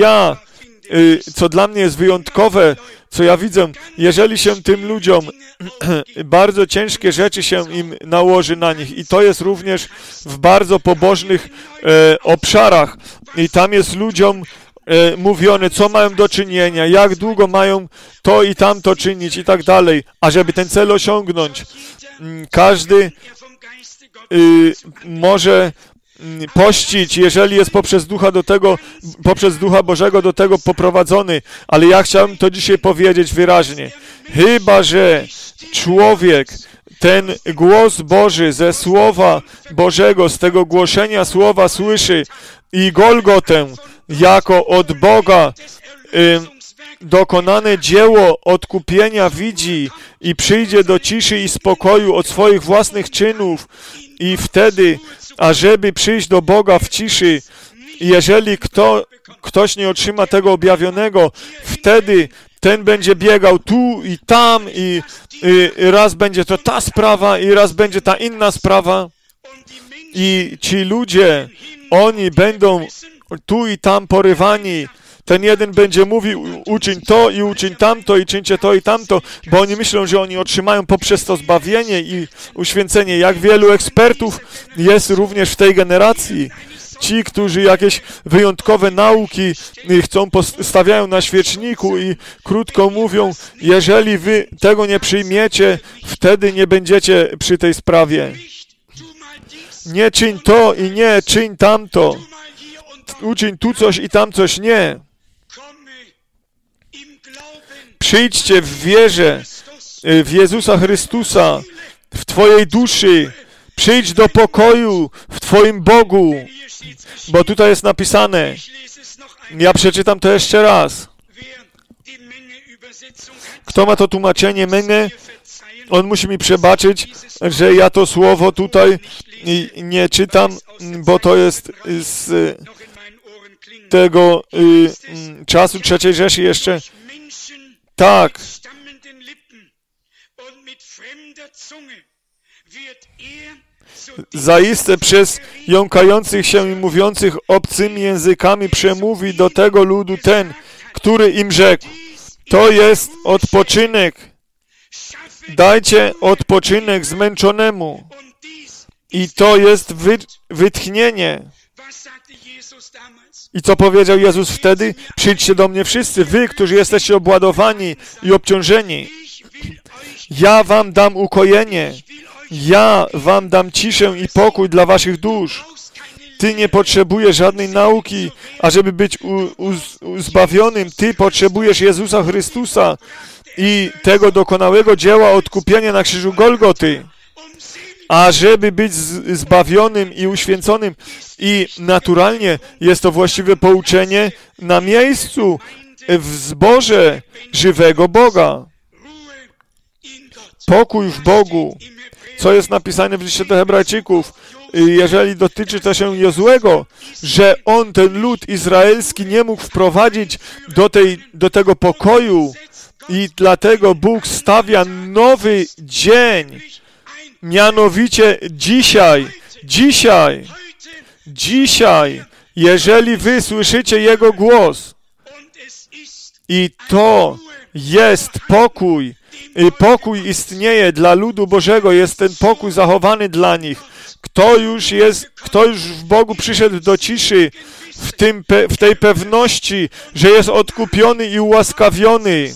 [SPEAKER 1] co dla mnie jest wyjątkowe, co ja widzę, jeżeli się tym ludziom bardzo ciężkie rzeczy się im nałoży na nich i to jest również w bardzo pobożnych obszarach i tam jest ludziom mówione, co mają do czynienia, jak długo mają to i tamto czynić i tak dalej, a żeby ten cel osiągnąć, każdy może pościć, jeżeli jest poprzez Ducha Bożego do tego poprowadzony, ale ja chciałem to dzisiaj powiedzieć wyraźnie. Chyba że człowiek ten głos Boży ze Słowa Bożego, z tego głoszenia Słowa słyszy i Golgotę jako od Boga dokonane dzieło odkupienia widzi i przyjdzie do ciszy i spokoju od swoich własnych czynów i wtedy, ażeby przyjść do Boga w ciszy, jeżeli ktoś nie otrzyma tego objawionego, wtedy ten będzie biegał tu i tam i raz będzie to ta sprawa i raz będzie ta inna sprawa i ci ludzie, oni będą tu i tam porywani. Ten jeden będzie mówił, uczyń to i uczyń tamto i czyńcie to i tamto, bo oni myślą, że oni otrzymają poprzez to zbawienie i uświęcenie. Jak wielu ekspertów jest również w tej generacji. Ci, którzy jakieś wyjątkowe nauki stawiają na świeczniku i krótko mówią, jeżeli wy tego nie przyjmiecie, wtedy nie będziecie przy tej sprawie. Nie czyń to i nie czyń tamto. Uczyń tu coś i tam coś, nie. Przyjdźcie w wierze w Jezusa Chrystusa, w Twojej duszy. Przyjdź do pokoju w Twoim Bogu. Bo tutaj jest napisane, ja przeczytam to jeszcze raz. Kto ma to tłumaczenie Menge, on musi mi przebaczyć, że ja to słowo tutaj nie czytam, bo to jest z tego czasu III Rzeszy jeszcze. Tak. Zaiste przez jąkających się i mówiących obcymi językami przemówi do tego ludu ten, który im rzekł. To jest odpoczynek. Dajcie odpoczynek zmęczonemu. I to jest wytchnienie. I co powiedział Jezus wtedy? Przyjdźcie do mnie wszyscy, wy, którzy jesteście obładowani i obciążeni. Ja wam dam ukojenie. Ja wam dam ciszę i pokój dla waszych dusz. Ty nie potrzebujesz żadnej nauki, ażeby być zbawionym. Ty potrzebujesz Jezusa Chrystusa i tego dokonałego dzieła odkupienia na krzyżu Golgoty. A żeby być zbawionym i uświęconym i naturalnie jest to właściwe pouczenie na miejscu w zborze żywego Boga. Pokój w Bogu, co jest napisane w liście do Hebrajczyków, jeżeli dotyczy to się Jozłego, że on ten lud izraelski nie mógł wprowadzić do tego pokoju i dlatego Bóg stawia nowy dzień. Mianowicie dzisiaj, jeżeli wy słyszycie Jego głos i to jest pokój, pokój istnieje dla ludu Bożego, jest ten pokój zachowany dla nich. Kto już w Bogu przyszedł do ciszy, w tej pewności, że jest odkupiony i ułaskawiony,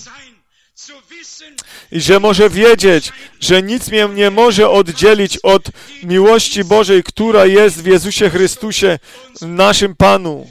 [SPEAKER 1] i że może wiedzieć, że nic mnie nie może oddzielić od miłości Bożej, która jest w Jezusie Chrystusie, naszym Panu.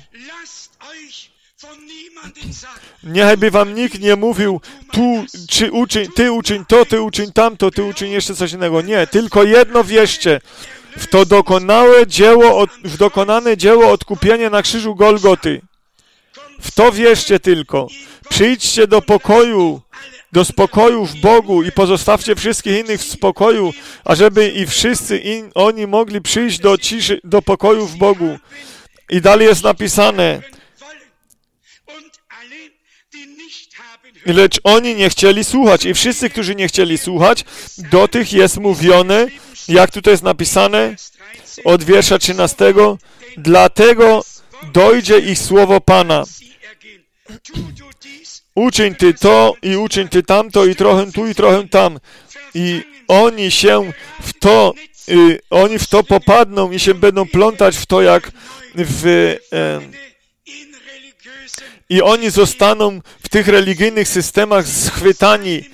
[SPEAKER 1] Niechby wam nikt nie mówił, ty uczyń to, ty uczyń tamto, ty uczyń jeszcze coś innego. Nie, tylko jedno wierzcie, w to dokonane dzieło odkupienia na krzyżu Golgoty. W to wierzcie tylko. Przyjdźcie do pokoju do spokoju w Bogu i pozostawcie wszystkich innych w spokoju, ażeby i wszyscy oni mogli przyjść do ciszy, do pokoju w Bogu. I dalej jest napisane, lecz oni nie chcieli słuchać i wszyscy, którzy nie chcieli słuchać, do tych jest mówione, jak tutaj jest napisane, od wiersza 13, dlatego dojdzie ich słowo Pana. Uczyń ty to i uczyń ty tamto i trochę tu i trochę tam. I oni w to popadną i się będą plątać w to jak i oni zostaną w tych religijnych systemach schwytani.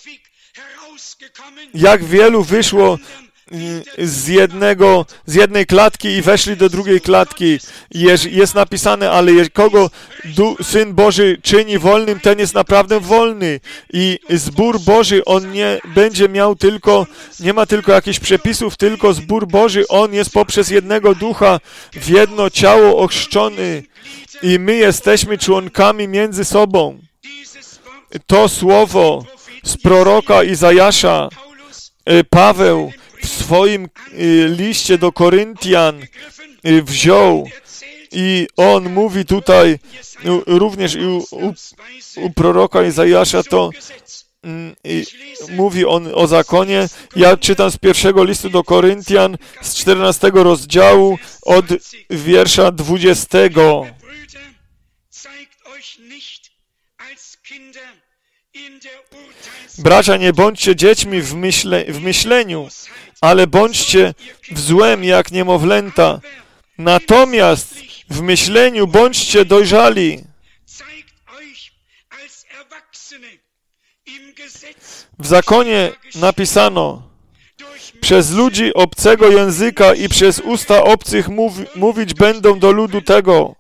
[SPEAKER 1] Jak wielu wyszło z jednej klatki i weszli do drugiej klatki. Jest napisane, ale kogo Syn Boży czyni wolnym, ten jest naprawdę wolny. I zbór Boży, on nie ma tylko jakichś przepisów, tylko zbór Boży, on jest poprzez jednego ducha w jedno ciało ochrzczony. I my jesteśmy członkami między sobą. To słowo z proroka Izajasza Paweł w swoim liście do Koryntian wziął i on mówi tutaj również u proroka Izajasza to mówi on o zakonie. Ja czytam z pierwszego listu do Koryntian z 14 rozdziału od wiersza 20. Bracia, nie bądźcie dziećmi w myśleniu, ale bądźcie w złem jak niemowlęta. Natomiast w myśleniu bądźcie dojrzali. W zakonie napisano, przez ludzi obcego języka i przez usta obcych mówić będą do ludu tego.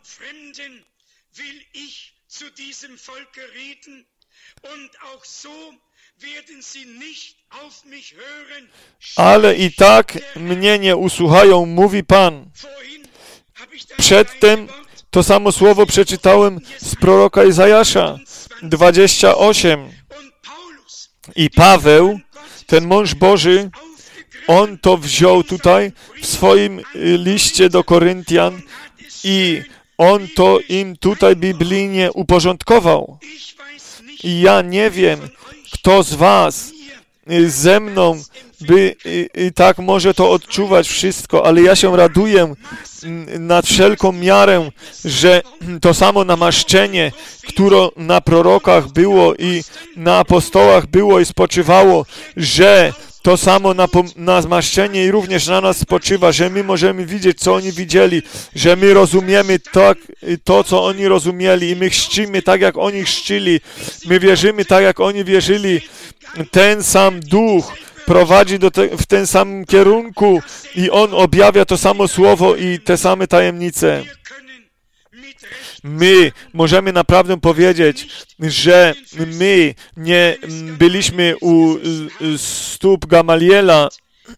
[SPEAKER 1] Ale i tak mnie nie usłuchają, mówi Pan. Przedtem to samo słowo przeczytałem z proroka Izajasza 28. I Paweł, ten mąż Boży, on to wziął tutaj w swoim liście do Koryntian i on to im tutaj biblijnie uporządkował. I ja nie wiem, kto z was ze mną by tak może to odczuwać wszystko, ale ja się raduję nad wszelką miarę, że to samo namaszczenie, które na prorokach było i na apostołach było i spoczywało, że to samo namaszczenie i również na nas spoczywa, że my możemy widzieć, co oni widzieli, że my rozumiemy to, co oni rozumieli i my chrzcimy tak, jak oni chrzcili, my wierzymy tak, jak oni wierzyli. Ten sam Duch prowadzi w ten samym kierunku i On objawia to samo Słowo i te same tajemnice. My możemy naprawdę powiedzieć, że my nie byliśmy u stóp Gamaliela,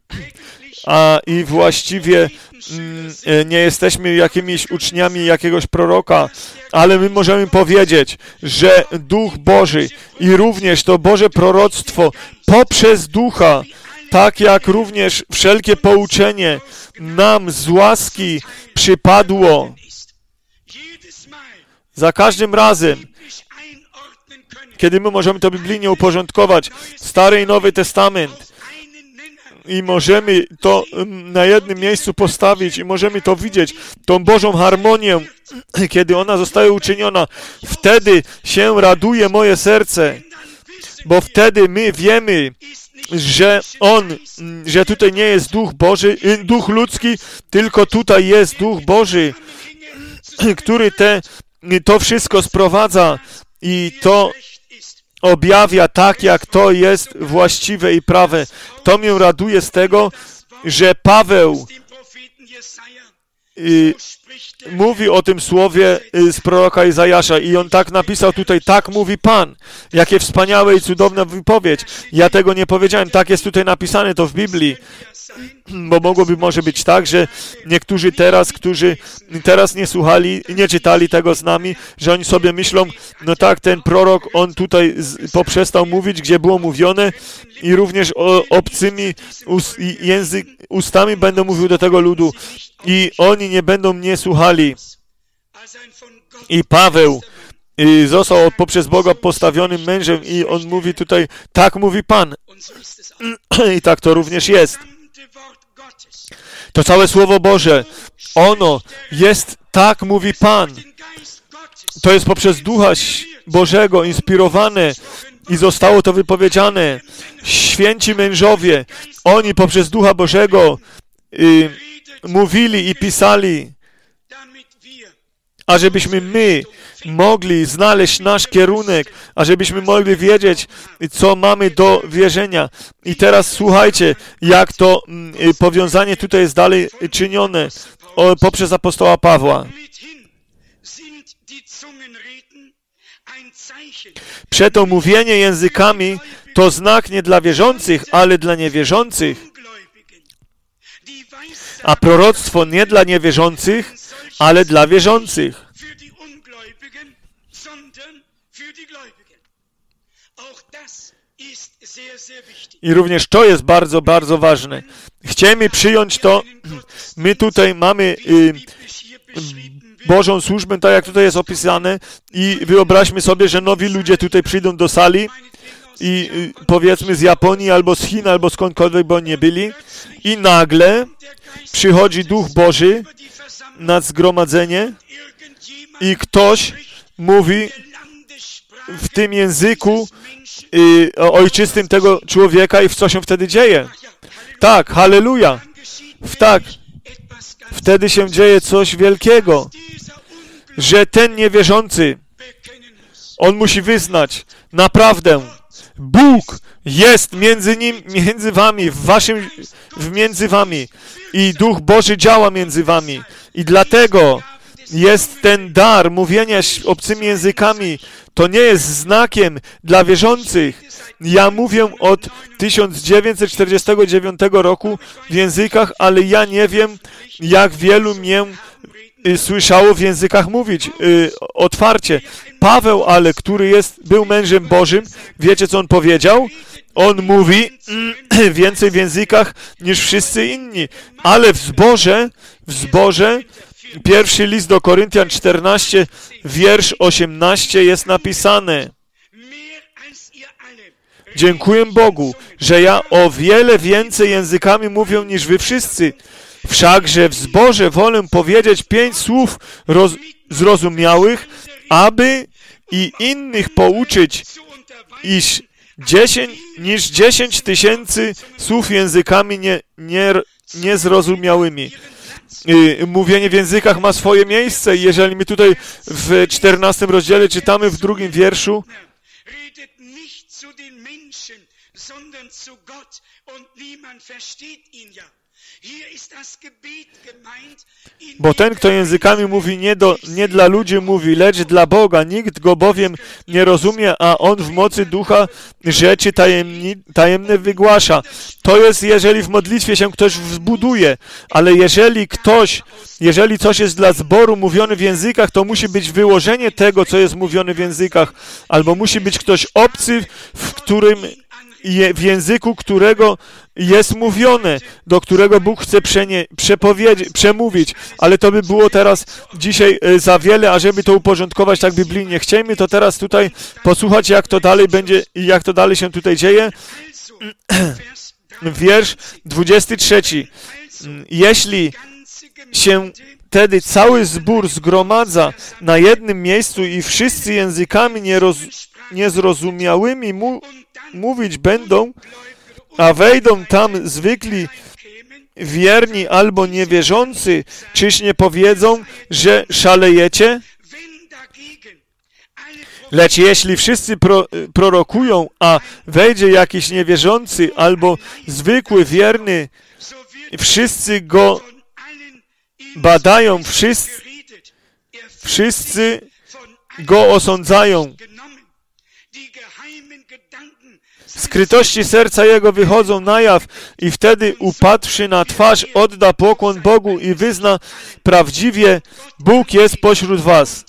[SPEAKER 1] i właściwie nie jesteśmy jakimiś uczniami jakiegoś proroka, ale my możemy powiedzieć, że Duch Boży i również to Boże proroctwo poprzez Ducha, tak jak również wszelkie pouczenie nam z łaski przypadło. Za każdym razem, kiedy my możemy to biblijnie uporządkować, Stary i Nowy Testament, i możemy to na jednym miejscu postawić i możemy to widzieć, tą Bożą harmonię, kiedy ona zostaje uczyniona, wtedy się raduje moje serce, bo wtedy my wiemy, że tutaj nie jest Duch Boży, Duch ludzki, tylko tutaj jest Duch Boży, który to wszystko sprowadza i to objawia tak, jak to jest właściwe i prawe. To mnie raduje z tego, że Paweł mówi o tym słowie z proroka Izajasza i on tak napisał tutaj, tak mówi Pan. Jakie wspaniałe i cudowna wypowiedź. Ja tego nie powiedziałem, tak jest tutaj napisane to w Biblii. Bo mogłoby może być tak, że niektórzy teraz, którzy teraz nie słuchali i nie czytali tego z nami, że oni sobie myślą, no tak, ten prorok, on tutaj poprzestał mówić, gdzie było mówione i również obcymi ustami będę mówił do tego ludu i oni nie będą mnie słuchali. I Paweł został poprzez Boga postawionym mężem i on mówi tutaj, tak mówi Pan. I tak to również jest. To całe Słowo Boże, ono jest, tak mówi Pan. To jest poprzez Ducha Bożego inspirowane i zostało to wypowiedziane. Święci mężowie, oni poprzez Ducha Bożego mówili i pisali, ażebyśmy my mogli znaleźć nasz kierunek, ażebyśmy mogli wiedzieć, co mamy do wierzenia. I teraz słuchajcie, jak to powiązanie tutaj jest dalej czynione poprzez apostoła Pawła. Przeto mówienie językami to znak nie dla wierzących, ale dla niewierzących. A proroctwo nie dla niewierzących, ale dla wierzących. I również to jest bardzo, bardzo ważne. Chcemy przyjąć to. My tutaj mamy Bożą służbę, tak jak tutaj jest opisane i wyobraźmy sobie, że nowi ludzie tutaj przyjdą do sali i powiedzmy z Japonii, albo z Chin, albo skądkolwiek by oni nie byli i nagle przychodzi Duch Boży nad zgromadzenie i ktoś mówi w tym języku ojczystym tego człowieka i co się wtedy dzieje? Tak, halleluja. Tak, wtedy się dzieje coś wielkiego, że ten niewierzący, on musi wyznać, naprawdę, Bóg jest między wami, między wami i Duch Boży działa między wami i dlatego jest ten dar mówienia obcymi językami. To nie jest znakiem dla wierzących. Ja mówię od 1949 roku w językach, ale ja nie wiem, jak wielu mnie słyszało w językach mówić otwarcie. Paweł, ale który był mężem Bożym, wiecie, co on powiedział? On mówi więcej w językach niż wszyscy inni, ale w zborze, pierwszy list do Koryntian 14, wiersz 18 jest napisane. Dziękuję Bogu, że ja o wiele więcej językami mówię niż wy wszyscy. Wszakże w zborze wolę powiedzieć 5 słów zrozumiałych, aby i innych pouczyć, iż 10 tysięcy słów językami niezrozumiałymi. Mówienie w językach ma swoje miejsce i jeżeli my tutaj w 14 rozdziale czytamy w 2 wierszu, bo ten, kto językami mówi, nie dla ludzi mówi, lecz dla Boga. Nikt go bowiem nie rozumie, a on w mocy ducha rzeczy tajemne wygłasza. To jest, jeżeli w modlitwie się ktoś wzbuduje, ale jeżeli coś jest dla zboru mówione w językach, to musi być wyłożenie tego, co jest mówione w językach, albo musi być ktoś obcy, w języku, którego jest mówione, do którego Bóg chce przemówić, ale to by było teraz dzisiaj za wiele, ażeby to uporządkować tak biblijnie. Chciejmy to teraz tutaj posłuchać, jak to dalej będzie i jak to dalej się tutaj dzieje. Wiersz 23. Jeśli się wtedy cały zbór zgromadza na jednym miejscu i wszyscy językami niezrozumiałymi mówić będą, a wejdą tam zwykli wierni albo niewierzący, czyż nie powiedzą, że szalejecie? Lecz jeśli wszyscy prorokują, a wejdzie jakiś niewierzący albo zwykły wierny, wszyscy go badają, Wszyscy go osądzają. Skrytości serca jego wychodzą na jaw i wtedy upadłszy na twarz odda pokłon Bogu i wyzna prawdziwie, Bóg jest pośród was.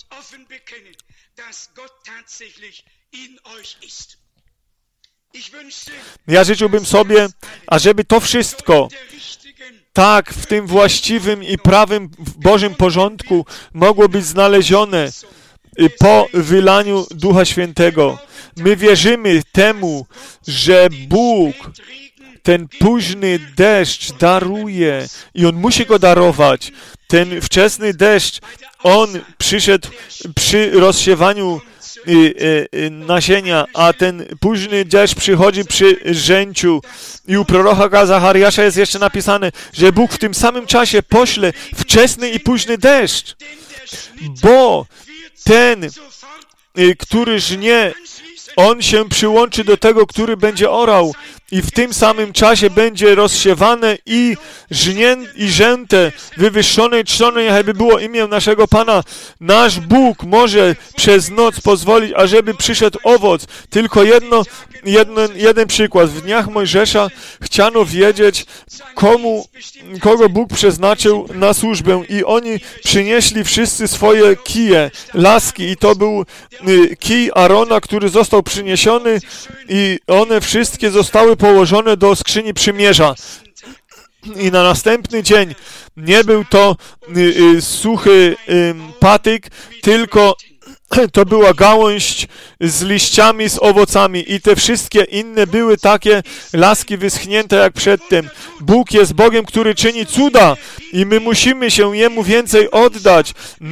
[SPEAKER 1] Ja życzyłbym sobie, ażeby to wszystko tak w tym właściwym i prawym Bożym porządku mogło być znalezione po wylaniu Ducha Świętego. My wierzymy temu, że Bóg ten późny deszcz daruje i On musi go darować. Ten wczesny deszcz, on przyszedł przy rozsiewaniu nasienia, a ten późny deszcz przychodzi przy żęciu. I u proroka Zachariasza jest jeszcze napisane, że Bóg w tym samym czasie pośle wczesny i późny deszcz, bo ten, który żnie, on się przyłączy do tego, który będzie orał i w tym samym czasie będzie rozsiewane i rzęte, wywyższone i czczone, niechaj było imię naszego Pana. Nasz Bóg może przez noc pozwolić, ażeby przyszedł owoc. Tylko jeden przykład. W dniach Mojżesza chciano wiedzieć, kogo Bóg przeznaczył na służbę i oni przynieśli wszyscy swoje kije, laski i to był kij Arona, który został przyniesiony i one wszystkie zostały położone do skrzyni przymierza. I na następny dzień nie był to suchy patyk, tylko to była gałąź z liściami, z owocami i te wszystkie inne były takie laski wyschnięte jak przedtem. Bóg jest Bogiem, który czyni cuda i my musimy się Jemu więcej oddać.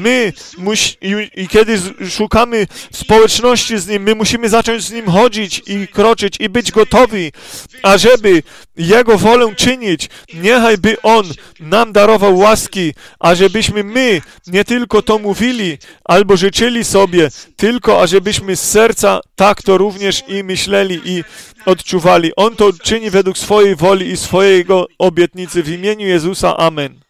[SPEAKER 1] I kiedy szukamy społeczności z Nim, my musimy zacząć z Nim chodzić i kroczyć i być gotowi, ażeby Jego wolę czynić. Niechaj by On nam darował łaski, ażebyśmy my nie tylko to mówili albo życzyli sobie, tylko ażebyśmy z serca tak to również i myśleli i odczuwali. On to czyni według swojej woli i swojego obietnicy w imieniu Jezusa. Amen.